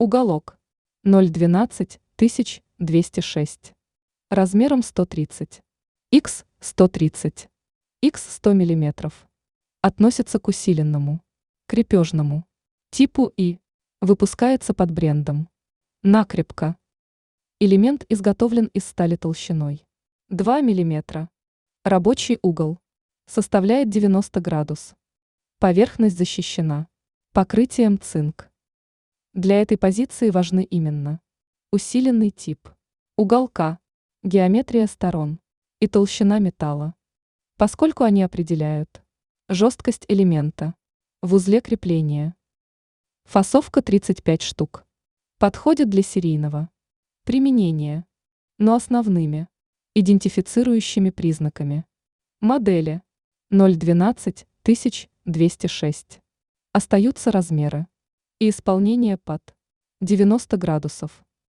Уголок 0,12 206. Размером 130. Х 130. Х 100 мм. Относится к усиленному, крепежному типу и выпускается под брендом накрепко. Элемент изготовлен из стали толщиной 2 мм. Рабочий угол составляет 90 градус. Поверхность защищена покрытием цинк. Для этой позиции важны именно усиленный тип уголка, геометрия сторон и толщина металла, поскольку они определяют жесткость элемента в узле крепления. Фасовка 35 штук. Подходит для серийного применения, но основными идентифицирующими признаками модели 0,12 206 остаются размеры и исполнение под 90 градусов.